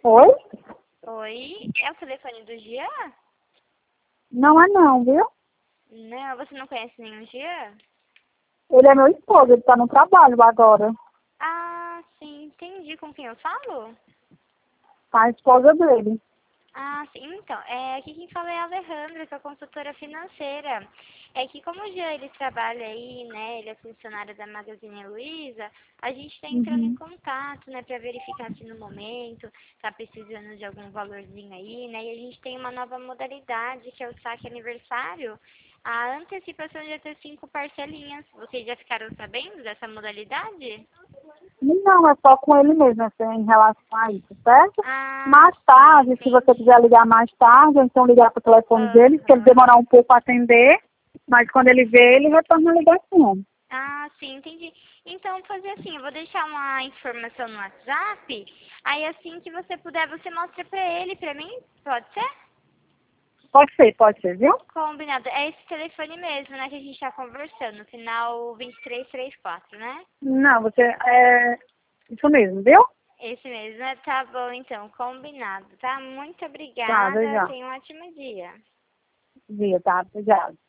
Oi? Oi, é o telefone do Jean? Não é não, viu? Não, você não conhece nenhum Jean? Ele é meu esposo, ele tá no trabalho agora. Ah, sim, entendi com quem eu falo. Tá a esposa dele. Ah, sim, então, aqui quem fala é a Alejandra, que é a consultora financeira. É que como o Jean, ele trabalha aí, né, ele é funcionário da Magazine Luiza, a gente está entrando em Uhum. contato, né, para verificar se no momento tá precisando de algum valorzinho aí, né, e a gente tem uma nova modalidade, que é o saque aniversário, a antecipação de até 5 parcelinhas. Vocês já ficaram sabendo dessa modalidade? Não, é só com ele mesmo, assim, em relação a isso, certo? Ah, Mais sim, tarde, se você entendi. quiser ligar mais tarde, ou então ligar pro telefone dele, se ele Aham. demorar um pouco a atender, mas quando ele vê, ele retorna a ligação. Ah, sim, entendi. Então, fazer assim, eu vou deixar uma informação no WhatsApp, aí assim que você puder, você mostra pra ele, pra mim, pode ser? Pode ser, viu? Combinado. É esse telefone mesmo, né, que a gente tá conversando, final 2334, né? Não, isso mesmo, viu? Esse mesmo, né? Tá bom, então, combinado, tá? Muito Tá, obrigada, já. tenha um ótimo dia. Dia, tá, obrigada.